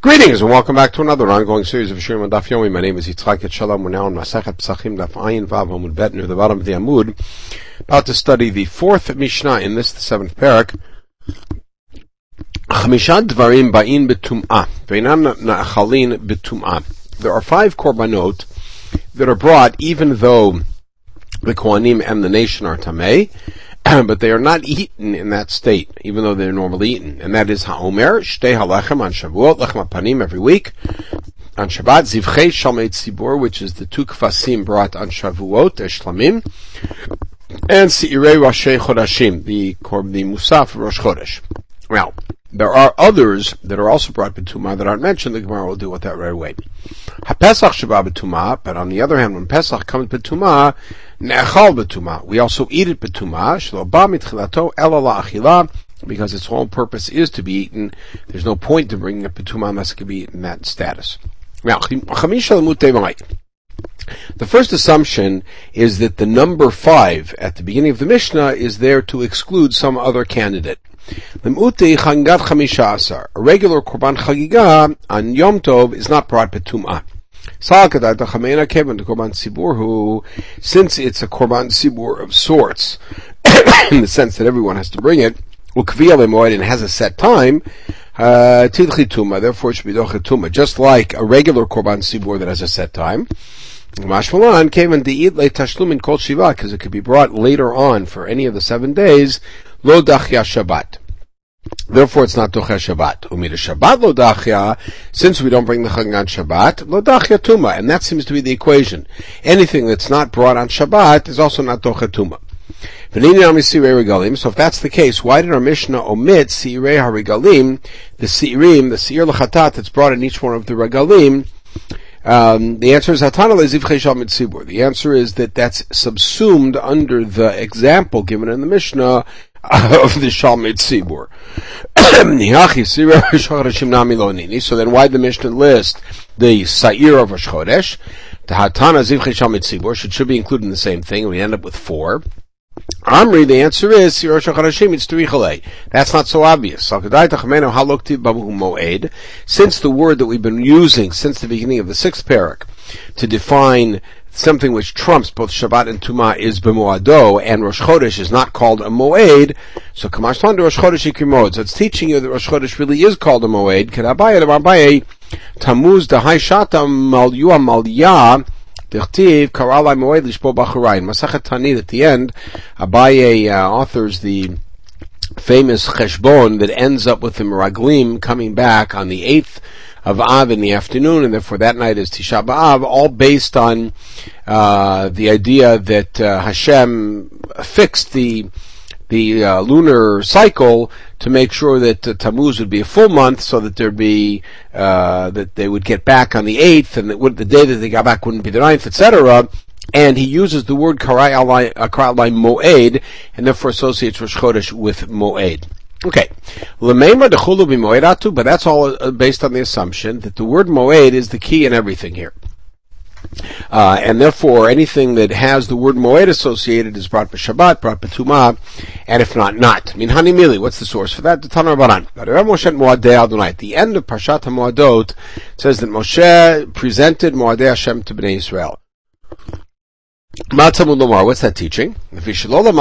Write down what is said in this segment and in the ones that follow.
Greetings and welcome back to another ongoing series of Shirim on Daf Yomi. My name is Yitzchak Shalom. We're now on Masechet Pesachim Daf Ayin Vav Amud Bet near the bottom of the Amud, about to study the fourth Mishnah in this, the seventh parak. Chamisha Dvarim Ba'in B'tum'ah V'einan Na'achalin B'tum'ah. There are 5 korbanot that are brought even though the Kohanim and the nation are Tamei, but they are not eaten in that state, even though they're normally eaten. And that is Ha'omer, Shtei HaLechem on Shavuot, Lechem HaPanim every week. On Shabbat, Zivchei Shalmei Tzibor, which is the 2 kvasim brought on Shavuot, Eshlamim. And Se'irei Roshei Chodashim, the Musaf Rosh Chodesh. Well, there are others that are also brought b'tumah that aren't mentioned. The Gemara will deal with that right away. HaPesach Sheba b'tumah, but on the other hand, when Pesach comes b'tumah, ne'echal b'tumah. We also eat it b'tumah, shelo ba mitchilato ela la'achila, because its whole purpose is to be eaten. There's no point to bringing it b'tumah unless it can be eaten in that status. Now, chamisha l'mutei b'mai. The first assumption is that the number 5 at the beginning of the Mishnah is there to exclude some other candidate. A regular korban chagiga on Yom Tov is not brought betumah. Since it's a korban sibur of sorts, in the sense that everyone has to bring it, and has a set time, therefore it should be dochetuma, just like a regular korban sibur that has a set time. Mashmalan came and eat late tashlum in kol shiva, because it could be brought later on for any of the 7 days. Lo dachya Shabbat. Therefore, it's not dochya Shabbat. Umida Shabbat lo dachya. Since we don't bring the chag on Shabbat, lo dachya tuma, and that seems to be the equation. Anything that's not brought on Shabbat is also not dochya tuma. So if that's the case, why did our Mishnah omit si'irei harigalim, the si'irim, the si'ir l'chatat that's brought in each one of the regalim? The answer is Hatana le'zivchei shalmei tzibur. The answer is that that's subsumed under the example given in the Mishnah of the shalmei tzibur. So then why did the Mishnah list the sa'ir of Rosh Chodesh? The Hatana zivchei shalmei tzibur should be included in the same thing. We end up with 4. Amri, the answer is Sirah Shacharashim, it's Terichale. That's not so obvious. Since the word that we've been using since the beginning of the 6th parak to define something which trumps both Shabbat and Tumah is B'moado, and Rosh Chodesh is not called a Moed, so Kamashtan to Rosh Chodesh Ikrimod. So it's teaching you that Rosh Chodesh really is called a Moed. K'dabaye Tamuz Dahai Shata Mal Yua Mal Ya Masachet Tanit at the end, Abaye authors the famous cheshbon that ends up with the Meraglim coming back on the 8th of Av in the afternoon, and therefore that night is Tisha B'Av, all based on the idea that Hashem fixed the lunar cycle to make sure that Tammuz would be a full month, so that there'd be that they would get back on the 8th, and the day that they got back wouldn't be the 9th, etc. And he uses the word karai alai moed, and therefore associates Rosh Chodesh with moed. Okay, l'meimar dechulu b'moedatu, but that's all based on the assumption that the word moed is the key in everything here. And therefore, anything that has the word moed associated is brought by Shabbat, brought by Tumah, and if not, not. Minhani Mili, what's the source for that? The Tanur Baran. At the end of Parshat HaMoadot, it says that Moshe presented Moadei Hashem to Bnei Israel. What's that teaching? We only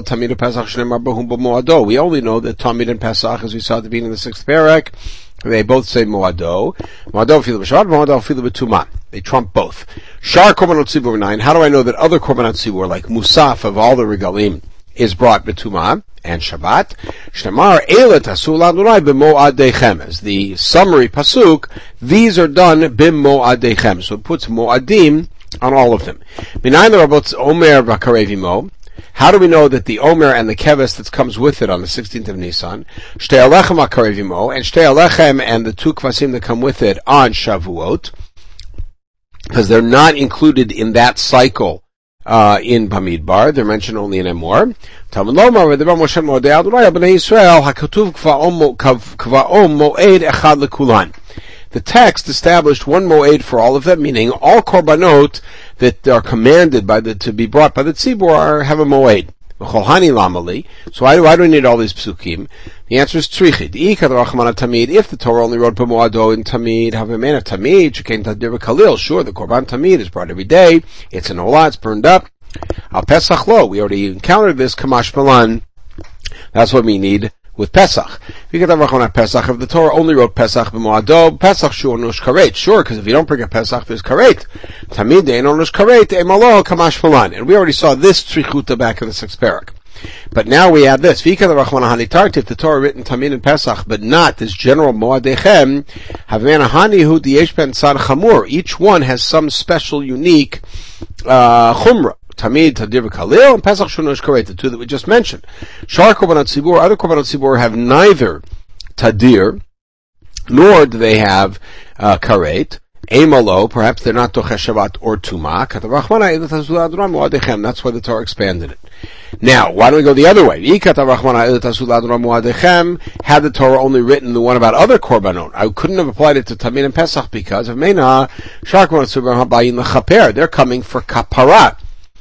know that Tamid and Pesach, as we saw at the beginning of the 6th parak, they both say Moado. Moado filu b'Shabbat, Moado filu b'Tumah. They trump both. Shar korbanot tzibur 9. How do I know that other korbanot tzibur, like Musaf of all the regalim, is brought b'Tumah and Shabbat? Shnemar eila tasu l'Adonai b'moadechem. As the summary pasuk, these are done b'moadechem. So it puts moadim on all of them. Minayin l'rabot omer v'karevimo. How do we know that the Omer and the Keves that comes with it on the 16th of Nisan, Shtei Alechem HaKarevimo, and Shtei Alechem and the 2 Kvasim that come with it on Shavuot, because they're not included in that cycle in Bamidbar, they're mentioned only in Emor. Talmud Lomar, v'debar Moshe Moadei Adonai Bnei Yisrael, HaKatuv Kvaom Moed Echad Lekulan. The text established one moed for all of them, meaning all korbanot that are commanded to be brought by the tzibur have a moed. So why do we need all these psukim? The answer is tzrichid. If the Torah only wrote b'moado in tamid, havemena tamid, shekain tadir v'kalil. Sure, the korban tamid is brought every day. It's an olah, it's burned up. Al Pesach lo, we already encountered this kamash malan. That's what we need with Pesach. If the Torah only wrote Pesach b'moado, Pesach sure nush karet. Sure, because if you don't bring a Pesach, there's karet. Tamid de'en nush karet, emalo kamash malan. And we already saw this tzrichuta back in the 6th parak. But now we add this. If the Torah written Tamid and Pesach, but not this general Moadechem, each one has some special, unique chumrah. Tamid, Tadir, Kalil, and Pesach Shunosh Karet, the two that we just mentioned. Shar Korbanot Tzibur, other Korbanot Tzibur have neither Tadir, nor do they have Karet. Emalo, perhaps they're not Tochesh Shabbat or Tumah. That's why the Torah expanded it. Now, why don't we go the other way? Had the Torah only written the one about other korbanot, I couldn't have applied it to Tamid and Pesach because of Mena, they're coming for kapara.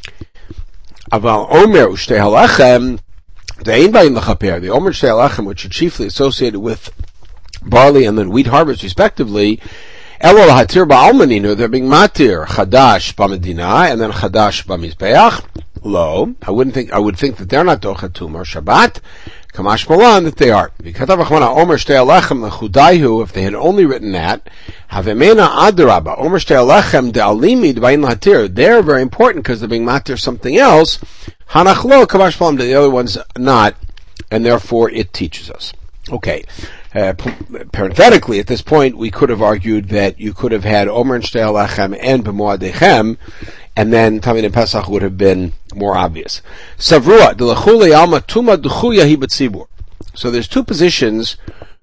Aval Omer Ushtei Halechem, the Omer Ushtei Halechem, which are chiefly associated with barley and then wheat harvest, respectively, Elol Hatir Ba'almaninu, they're being matir Chadash B'Medina and then Chadash B'Mizbeach. Lo, I would think that they're not Dochatum or Shabbat. Kamash Malan that they are. Omer Shtei Alechem L'Chudaihu, if they had only written that, Havemena Adarabba, Omer Shtei Alechem De'alimid Ba'in Latir, they're very important because they're being matir something else. Hanach Lo, Kamash Malan, the other one's not, and therefore it teaches us. Okay. Parenthetically, at this point, we could have argued that you could have had Omer and Shtei Alechem and B'Moadechem, and then Tamid and Pesach would have been more obvious. Savrua, D'Lechule Alma Tuma D'Chuya Hi B'Tzibur. So there's two positions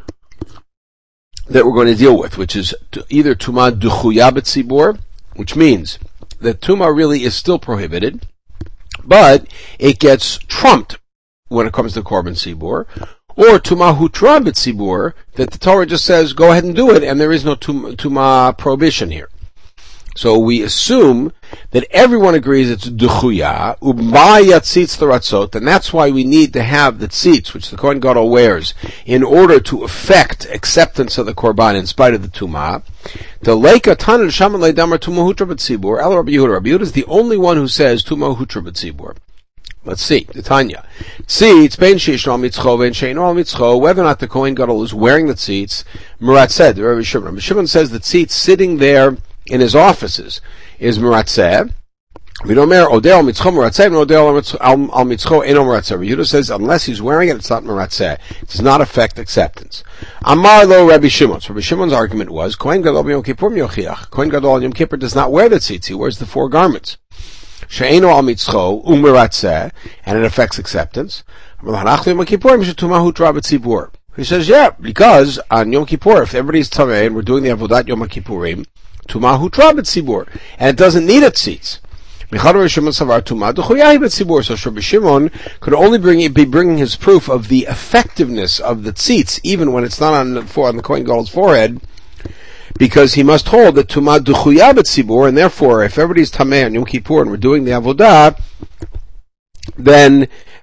that we're going to deal with, which is either Tuma D'Chuya B'Tzibur, which means that Tuma really is still prohibited, but it gets trumped when it comes to Korban Tzibur, or Tuma Hutra B'Tzibur, that the Torah just says, go ahead and do it, and there is no Tuma prohibition here. So we assume that everyone agrees it's D'Chuya, U'Ba'yat Tzitz L'Ratzot, and that's why we need to have the tzitz, which the Kohen Gadol wears, in order to effect acceptance of the Korban in spite of the Tumah. The Leika Tana Shaman Leidamar Tumah Hutra B'Tzibur, El Rabbi Yehuda. Rabbi Yehuda is the only one who says Tumah Hutra B'Tzibur. Let's see, the Tanya. Tzitz, bein sheishno al mitzcho, bein sheino al mitzcho, whether or not the Kohen Gadol is wearing the tzitz, Murat said, the Rabbi Shimon. Rabbi Shimon says the tzitz sitting there in his offices is Muratzeh. V'nomer odeh al mitzcho Muratzeh, and odeh al mitzcho eno Muratzeh. Yehuda says unless he's wearing it, it's not Muratzeh. It does not affect acceptance. Amar lo Rabbi Shimon. So Rabbi Shimon's argument was Kohen Gadol b'Yom Kippur myochiach. Kohen Gadol on Yom Kippur does not wear the tzitz; he wears the four garments. She'eno al mitzcho umiratzeh, and it affects acceptance. He says, yeah, because on Yom Kippur, if everybody's tameh and we're doing the avodat Yom Kippurim, tumah hutra b'tzibur, and it doesn't need a tzitz. So Rabbi Shimon could only be bringing his proof of the effectiveness of the tzitz, even when it's not on the Kohen Gadol's forehead, because he must hold that Tumah D'Chuya B'Tzibur, and therefore, if everybody's Tameh on Yom Kippur and we're doing the Avodah, then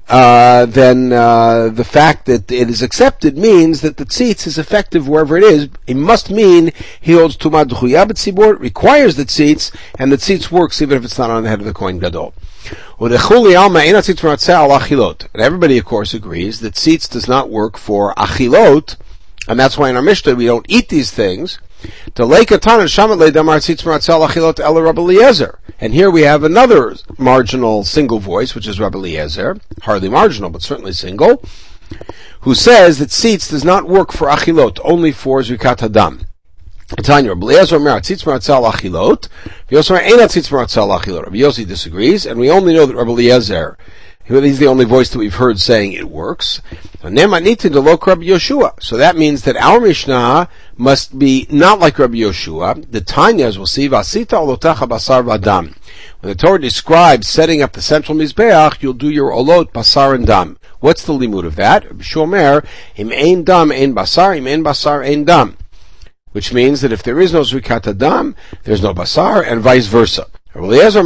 the fact that it is accepted means that the tzitz is effective wherever it is. It must mean he holds Tumah D'Chuya B'Tzibur, requires the tzitz, and the tzitz works even if it's not on the head of the Kohen Gadol. And everybody, of course, agrees that tzitz does not work for achilot, and that's why in our Mishnah we don't eat these things. And here we have another marginal single voice, which is Rabbi Eliezer, hardly marginal, but certainly single, who says that tzitz does not work for achilot, only for zrikat hadam. Rabbi Yossi disagrees, and we only know that Rabbi Eliezer, he's the only voice that we've heard saying it works. So that means that our Mishnah must be not like Rabbi Yoshua. The Tanya, as we'll see, when the Torah describes setting up the central Mizbeach, you'll do your olot, basar, and dam. What's the limud of that? Rabbi Shomer, im ein dam, ein basar, im ein basar, ein dam. Which means that if there is no zrikat dam, there's no basar, and vice versa. Rabbi Eliezer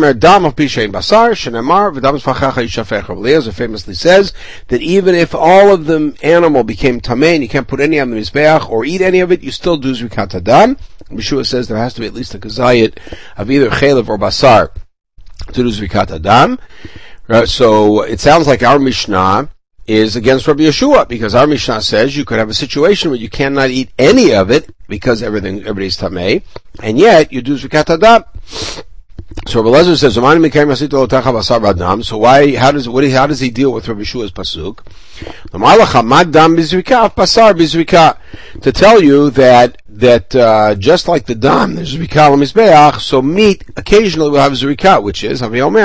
famously says that even if all of the animal became tamei and you can't put any on the mizbeach or eat any of it, you still do zrikat hadam. Yeshua says there has to be at least a kazayit of either chelev or basar to do zrikat hadam. So it sounds like our Mishnah is against Rabbi Yeshua, because our Mishnah says you could have a situation where you cannot eat any of it because everybody's tamei, and yet you do zrikat hadam. So Rabbi Eliezer says, so why, how does he deal with Rabbi Yeshua's pasuk? To tell you that just like the dam, there's zrika l'mizbeach, so meat occasionally will have zrika, which is,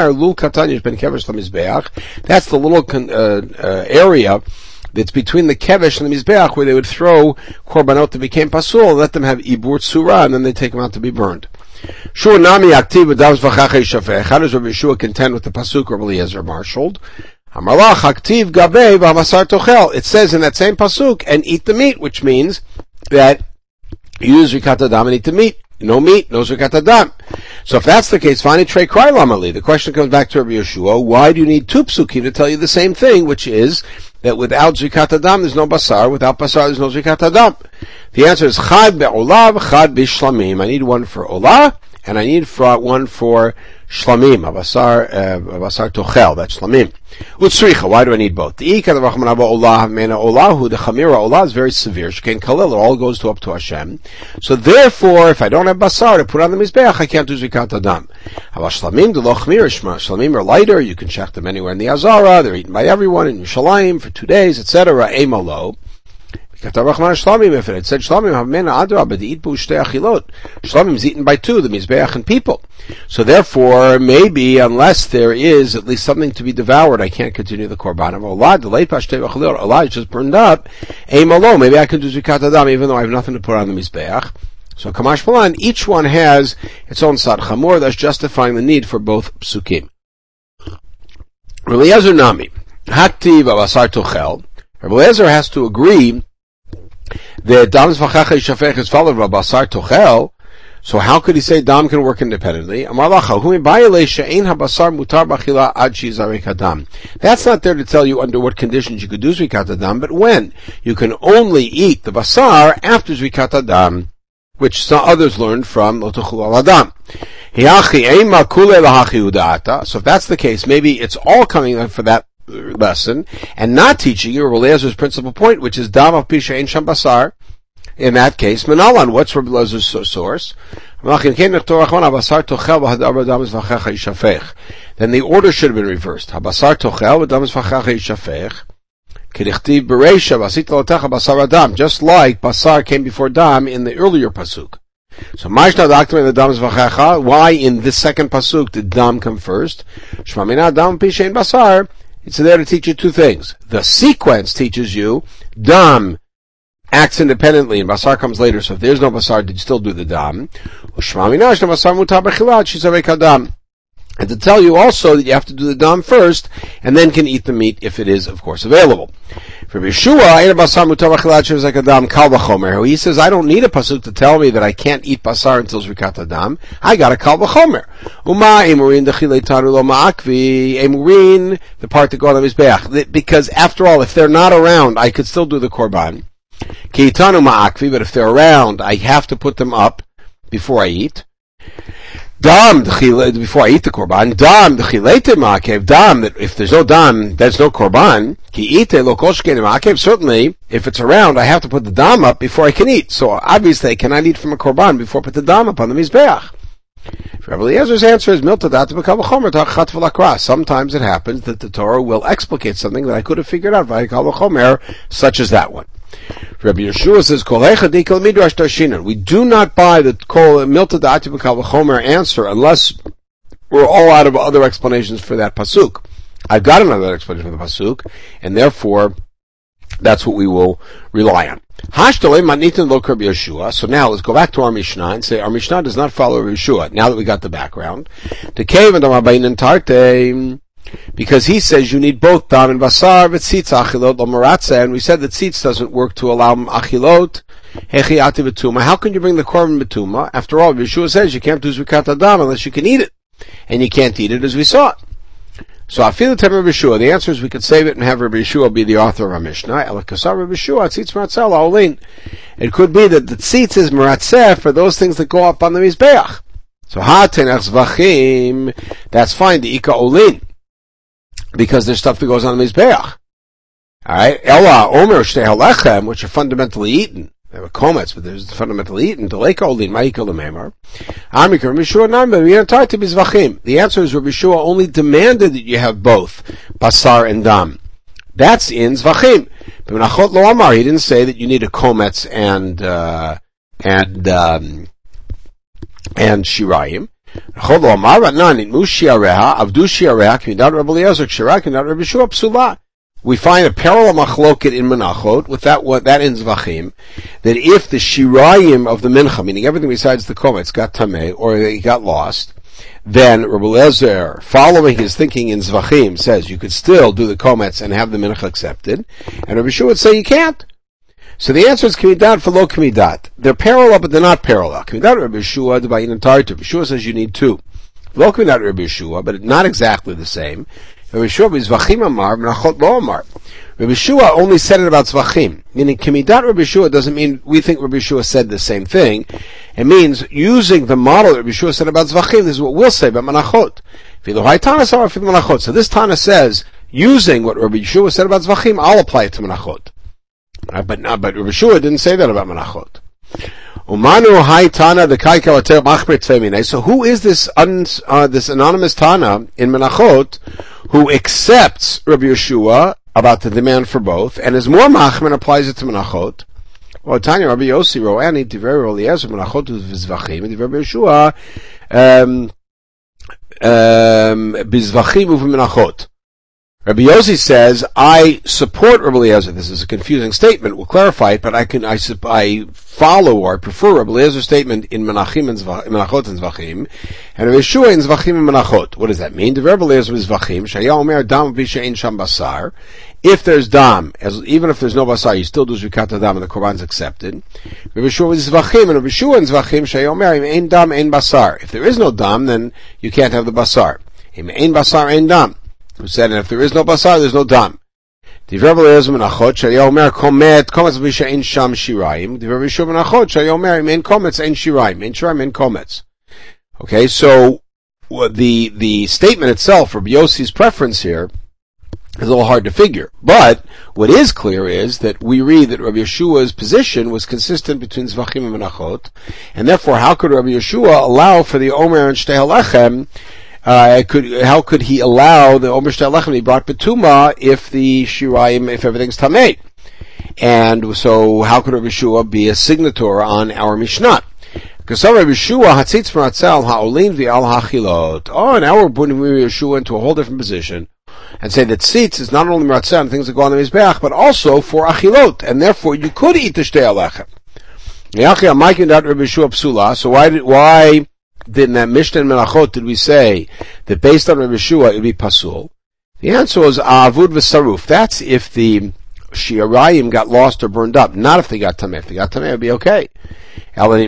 that's the little area that's between the kevesh and the mizbeach where they would throw korbanot that became pasul, let them have ibur tzura, and then they take them out to be burned. How does Rabbi Yeshua contend with the pasuk Rabbi Eliezer marshaled? It says in that same pasuk, and eat the meat, which means that you use zrikat hadam and eat the meat. No meat, no zrikat hadam. So if that's the case, fine, trey cry lamali. The question comes back to Rabbi Yeshua, why do you need two psukim to tell you the same thing, which is that without zrikat hadam there's no basar, without basar there's no zrikat hadam? The answer is chad be'olav, chad b'shlamim. I need one for olah, and I need one for shlamim, a basar tochel, that's shlamim. Utsricha, why do I need both? The chamira olah is very severe. Shekain kalil, it all goes up to Hashem. So therefore, if I don't have basar to put on the mizbeach, I can't do zrikat hadam. Shlamim, the lo chamir, shlamim are lighter, you can check them anywhere in the Azara, they're eaten by everyone in Yerushalayim for 2 days, etc. Emalo. If it had said Shlamim is eaten by two, the Mizbeach and people. So therefore, maybe, unless there is at least something to be devoured, I can't continue the Korban of Olah. The late Olah is just burned up. Maybe I can do Zrikat hadam even though I have nothing to put on the Mizbeach. So Kamash Palan, each one has its own Sad Chamor, thus justifying the need for both Psukim. Rabbi Eliezer Nami, Haktiv Abasar Tochel. Rabbi Eliezer has to agree that dam v'chacha yishafech is followed by basar tochel. So how could he say dam can work independently? Amar lacha hu mibayale she'ein habasar mutar b'achila ad shizarek hadam. That's not there to tell you under what conditions you could do zrikat hadam, but when you can only eat the basar after zrikat hadam, which some others learned from lo tuchlu al hadam. So if that's the case, maybe it's all coming for that lesson, and not teaching you Rabbi Eliezer's principal point, which is dam al pisha ein sham basar. In that case, Menalan, what's Rabbi Eliezer's source? Then the order should have been reversed. Habasar tochel v'dam v'chacha yishafech. Kedichtiv bereisha v'asita lotecha basar adam. Just like basar came before dam in the earlier pasuk. So Mashna doctor in the dam v'chacha. Why in this second pasuk did dam come first? Shmamina dam pisha ein basar. It's there to teach you two things. The sequence teaches you dam acts independently and basar comes later, so if there's no basar, did you still do the dam? And to tell you also that you have to do the dam first, and then can eat the meat if it is, of course, available. For Yeshua, he says, I don't need a pasuk to tell me that I can't eat basar until zrikat hadam. I got a kal v'chomer. The part that goes on the mizbeach. Because after all, if they're not around, I could still do the korban. But if they're around, I have to put them up before I eat. Dam, before I eat the korban. Dam, dam, that if there's no dam, there's no korban. Certainly, if it's around, I have to put the dam up before I can eat. So obviously, I cannot eat from a korban before I put the dam up on the mizbeach. Rabbi Eliezer's answer is sometimes it happens that the Torah will explicate something that I could have figured out via kal v'chomer, such as that one. Rabbi Yeshua says, we do not buy the milta da'ati b'kal v'chomer answer unless we're all out of other explanations for that pasuk. I've got another explanation for the pasuk, and therefore that's what we will rely on. So now let's go back to our Mishnah and say our Mishnah does not follow Rabbi Yeshua. Now that we got the background, because he says you need both dam and basar, and we said that tzitz doesn't work to allow achilot. How can you bring the korban betuma? After all, Yeshua says you can't do zrikat hadam unless you can eat it. and you can't eat it as we saw it. So Afilu Tem Rabbi Yeshua, the answer is we could save it and have Rabbi Yeshua be the author of our Mishnah. Elakasar Rabbi Yeshua, tzitz meratzeh la'olin. It could be that the tzitz is meratzeh for those things that go up on the Mizbeach. So ha'tenach zvachim, that's fine, the ika olin, because there's stuff that goes on the Mizbeach. Alright, Ella, Omer, Shtei halechem, which are fundamentally eaten. They have a komets, but there's fundamentally eaten. Deleka olin, ma'ika l'meimar. Amik Rabbi Yeshua Nami, v'yantarti bizvachim. The answer is Rabbi Yeshua only demanded that you have both, basar and dam. That's in zvachim. But Menachot lo amar, he didn't say that you need a komets and shirayim. Menachot lo amar, ratnan, nitmu shiareha, avdu shiareha, k'midat Rabbi Eliezer, k'shirah, k'midat Rabbi Yeshua, psula. We find a parallel machloket in Menachot with that in Zvachim, that if the shirayim of the mincha, meaning everything besides the komets, got tameh or they got lost, then Rabbi Eliezer, following his thinking in Zvachim, says you could still do the komets and have the mincha accepted, and Rabbi Yeshua would say you can't. So the answer is k'midat for lo k'midat. They're parallel, but they're not parallel. K'midat Rabbi Yeshua, the bayin and tartu. Rabbi Yeshua says you need two. Lo k'midat Rabbi Yeshua, but not exactly the same. Rabbi Yeshua is Zvachim Amar, Menachot Lo Amar. Rabbi Yeshua only said it about Zvachim. Meaning, Kemidat Rabbi Yeshua doesn't mean we think Rabbi Yeshua said the same thing. It means using the model that Rabbi Yeshua said about Zvachim, this is what we'll say about Menachot. So this Tana says, using what Rabbi Yeshua said about Zvachim, I'll apply it to Menachot. But Rabbi Yeshua didn't say that about Menachot. Umanu hai Tana the kai kalater machmer tzemine. So who is this this anonymous Tana in Menachot who accepts Rabbi Yeshua about the demand for both and is more machmer and applies it to Menachot? Well, Tanya Rabbi Yossi Roani Tiver Eliezer Menachot v'Zvachim and Rabbi Yeshua b'Zvachim u'Menachot. Rabbi Yossi says, I support Rabbi Eliezer. This is a confusing statement. We'll clarify it, but I follow or I prefer Rabbi Eliezer's statement in Menachot and Zvachim, and Rabbi Yeshua in Zvachim and Menachot. What does that mean? The Rabbi Eliezer is Zvachim, Shaya Omer Dam V'She'en Sham Basar. If there's Dam, even if there's no Basar, you still do Zrikat Dam and the Korban's accepted. Rabbi Yeshua is Zvachim, and Rabbi Yeshua in Zvachim, Shaya Omer Ein Dam, Ein Basar. If there is no Dam, then you can't have the Basar. Ein Basar, Ein Dam. Who said, and if there is no basar, there's no dam. The Rabbi Eliezer Menachot, Shaya Omer Komet V'She'en Sham Shirayim. The Rabbi Yeshua Menachot, Shaya Omer Ein Komets Ein Shirayim. Ein Shirayim Ein Komets. Okay, so the statement itself, Rabbi Yossi's preference here, is a little hard to figure. But what is clear is that we read that Rabbi Yeshua's position was consistent between Zvachim and Menachot, and therefore, how could Rabbi Yeshua allow for the Omer and Shtei Halechem? How could he allow the Omer Shtei Halechem to be brought betuma if the Shirayim, if everything's Tamei? And so, how could Rabbi Yeshua be a signator on our Mishnah? Because Rabbi Yeshua hatzitz meratzeh ha'olin v'al ha'chilot. Oh, now we're putting Rabbi Yeshua into a whole different position and say that tzitz is not only meratzeh on things that go on the Mizbeach, but also for achilot, and therefore you could eat the Shtei Halechem. So why in that Mishnah and Menachot did we say that based on Rabbi Yeshua it would be pasul? The answer was avud v'saruf. That's if the shiarayim got lost or burned up, not if they got tameh. If they got tameh, it would be okay. So why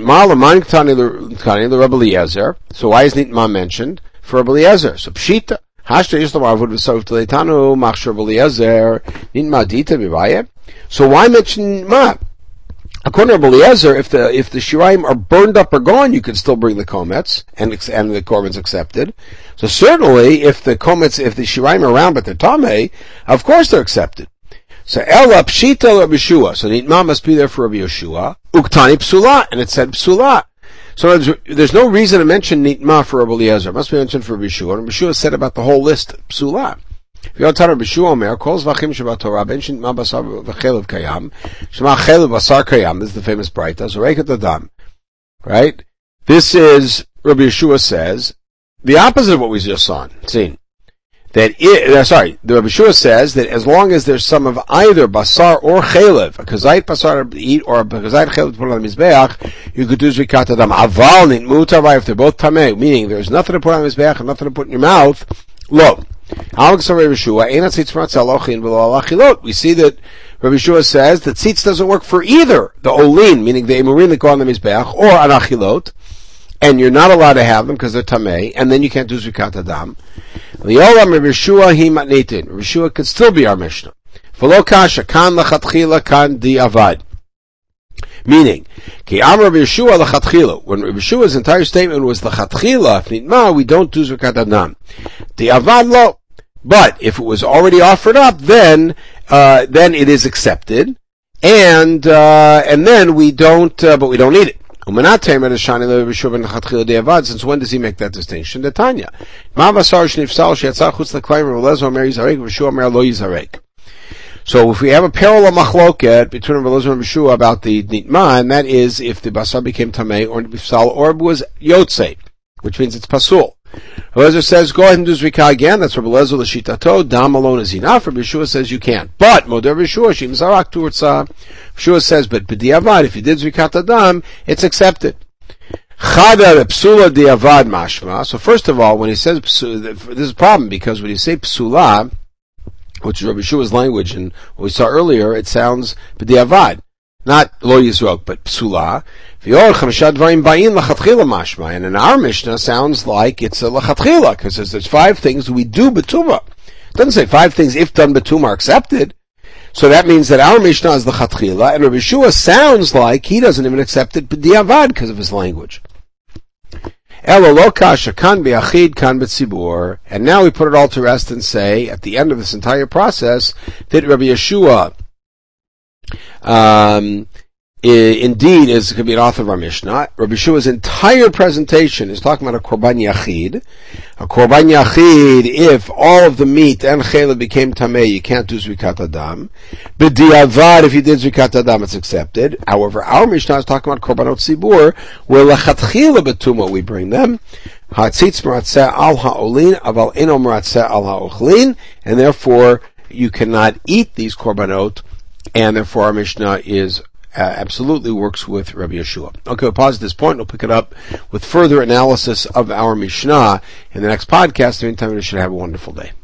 is Nitma mentioned for Rabbi Eliezer? So pshita hashta yislam avud v'saruf teletanu machshor Rabbi Eliezer Nitma dita b'vayeh. So why mention Nitma? According to Rabbi Eliezer, if the shirayim are burned up or gone, you can still bring the komets and the korban's accepted. So certainly, if the shirayim are around but they're tamei, of course they're accepted. So Ela Pshita Rabbi Yeshua. So Nitma must be there for Rabbi Yeshua. Uktani Psula, and it said Psula. So there's no reason to mention Nitma for Rabbi Eliezer. It must be mentioned for Rabbi Yeshua. And Rabbi Yeshua said about the whole list Psula. Rabbi Yeshua Omer, Kol Zvachim Shabbat Torah, Ben Nitma Basar V'Chelev Kayam, Shema Chelev Basar Kayam. This is the famous Braita. Zoreiket Adam. Right? This is Rabbi Yeshua says the opposite of what we just seen. The Rabbi Yeshua says that as long as there's some of either basar or chelev, a kazait basar to eat or a kazait chelev to put on the mizbeach, you could do zrikat adam. Aval nitmu tavai, if they're both tameh, meaning there's nothing to put on the mizbeach and nothing to put in your mouth. Lo. We see that Rabbi Yeshua says that tzitz doesn't work for either the olin, meaning the emurim that go on the mizbeach, or an achilot. and you're not allowed to have them because they're tamei, and then you can't do Zrikat Adam. Liolam Rabbi Yeshua hi matnitin. Rabbi Yeshua could still be our Mishnah. V'lo kasha kan lachatchila kan di avad. Meaning, ki am Rabbi Yeshua lachatchila. When Rabbi Yeshua's entire statement was lachatchila, nitma, we don't do Zrikat Adam. Di avad lo. But if it was already offered up, then it is accepted, and then we don't, but we don't need it. Since when does he make that distinction? The Tanya. So if we have a parallel machloket between Rabbi Elazar and Rabbi Yeshua about the nitma, and that is if the basar became tamei or nifsal or was yotzei, which means it's pasul. Elazar says, go ahead and do Zrika again. That's Rabbi Elazar l'shitato. Dam alone is enough. Rabbi Yeshua says you can't. But Moder Rabbi Yeshua shim zarak turtza. Yeshua says, but b'diavad, if you did Zrikat Adam, it's accepted. Chada psula diavad mashma. So first of all, when he says psula, this is a problem because when you say psula, which is Rabbi Yeshua's language, and what we saw earlier, it sounds b'diavad. Not lo yizrok, but psula. And in our Mishnah sounds like it's a lachatchila, because there's 5 things we do betuma. It doesn't say 5 things if done betuma are accepted. So that means that our Mishnah is lachatchila, and Rabbi Yeshua sounds like he doesn't even accept it b'diavad because of his language. And now we put it all to rest and say, at the end of this entire process, that Rabbi Yeshua indeed is going to be an author of our Mishnah. Rabbi Yeshua's entire presentation is talking about a korban yachid. A korban yachid, if all of the meat and chela became tamei, you can't do Zrikat Adam. B'diavad, if you did Zrikat Adam, it's accepted. However, our Mishnah is talking about korbanot tzibur, where lachatchila betuma we bring them. Hatzitz meratzeh al ha'olin, aval eno meratzeh al ha'ochlin, and therefore you cannot eat these korbanot, and therefore our Mishnah is absolutely works with Rabbi Yeshua. Okay, we'll pause at this point. We'll pick it up with further analysis of our Mishnah in the next podcast. In the meantime, you should have a wonderful day.